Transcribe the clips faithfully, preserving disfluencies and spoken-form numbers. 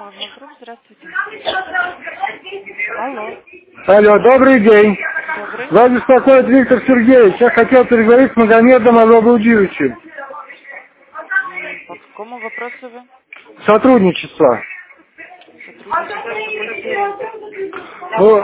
Магнагрупп, здравствуйте. Алло. Алло, добрый день. Добрый. Вас беспокоит Виктор Сергеевич. Я хотел переговорить с Магомедом Аллабудиевичем. М, По какому вопросу вы? Сотрудничество. Сотрудничество в какой сфере? Ну,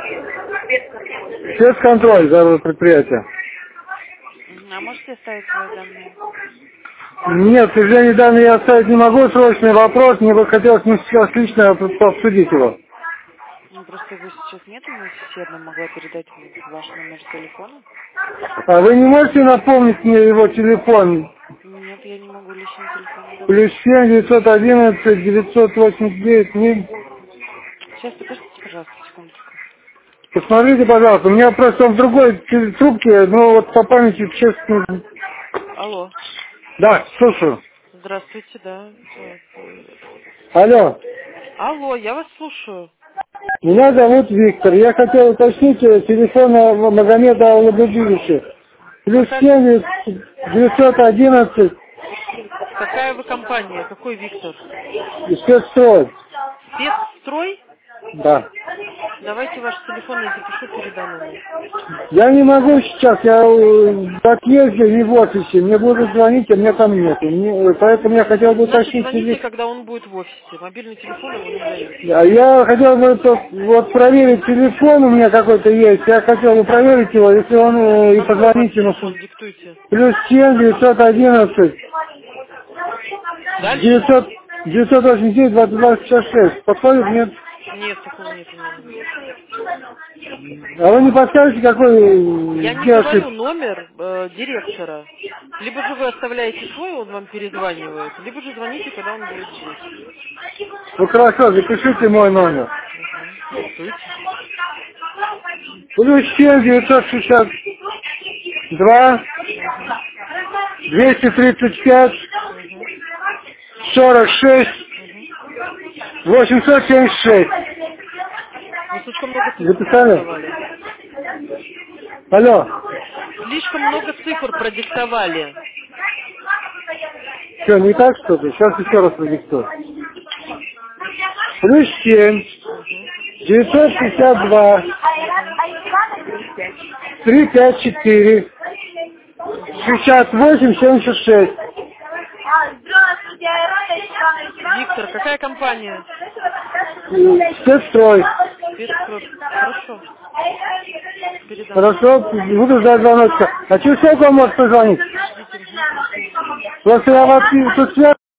спецконтроль за предприятие. Мгм. А можете оставить свои данные? Нет, к сожалению, данные я оставить не могу. Срочный вопрос. Мне бы хотелось ну, сейчас лично обсудить его. Ну, просто его сейчас нет у меня в сети, я бы могла передать в- ваш номер телефона. А вы не можете напомнить мне его телефон? Нет, я не могу личный телефон давать. Плюс семь девятьсот одиннадцать девятьсот восемьдесят девять. Не... Сейчас, подождите, пожалуйста, секундочку. Посмотрите, пожалуйста. У меня просто он в другой т- трубке, ну вот по памяти, честно. Алло. Да, слушаю. Здравствуйте, да. Э, э, Алло. Алло, я вас слушаю. Меня зовут Виктор. Я хотел уточнить э, телефон э, Магомеда Аллабудиевича. Плюс Какая, семь девятьсот одиннадцать какая вы компания? Какой Виктор? спецстрой. Спецстрой? Да. Давайте ваш телефон я запишу, передам ему. Я не могу сейчас, я э, в отъезде, не в офисе. Мне будут звонить, а меня там нет. Мне- поэтому я хотел бы Значит, уточнить звоните, телефон. когда он будет в офисе. Мобильный телефон его не дают. А я хотел бы то- вот проверить телефон, у меня какой-то есть. Я хотел бы проверить его, если он э, и Какой у вас позвонить ему. телефон? Диктуйте. Плюс семь девятьсот одиннадцать Дальше? девятьсот девятьсот восемьдесят девять двадцать два шестьдесят шесть. Подходит? Нет? Нет, такого нет у меня номера. А вы не подскажете, какой Я не сделать? говорю номер э, директора. Либо же вы оставляете свой, он вам перезванивает, либо же звоните, когда он будет здесь. Ну хорошо, запишите мой номер. Угу. Диктуйте. Плюс семь девятьсот шестьдесят два Угу. двести тридцать пять Угу. сорок шесть Угу. восемьсот семьдесят шесть. Вы слишком много цифр Записали? продиктовали. Алло. Слишком много цифр продиктовали. Что, не так что-то? Сейчас еще раз продиктую. Плюс семь Угу. девятьсот шестьдесят два Угу. три пять четыре Угу. шестьдесят восемь семьдесят шесть. Виктор, какая компания? Спецстрой. Спецстрой. Хорошо. Передам. Хорошо, буду ждать звоночка. А через сколько он может позвонить? Ждите. Угу. Просто я вас тут связь.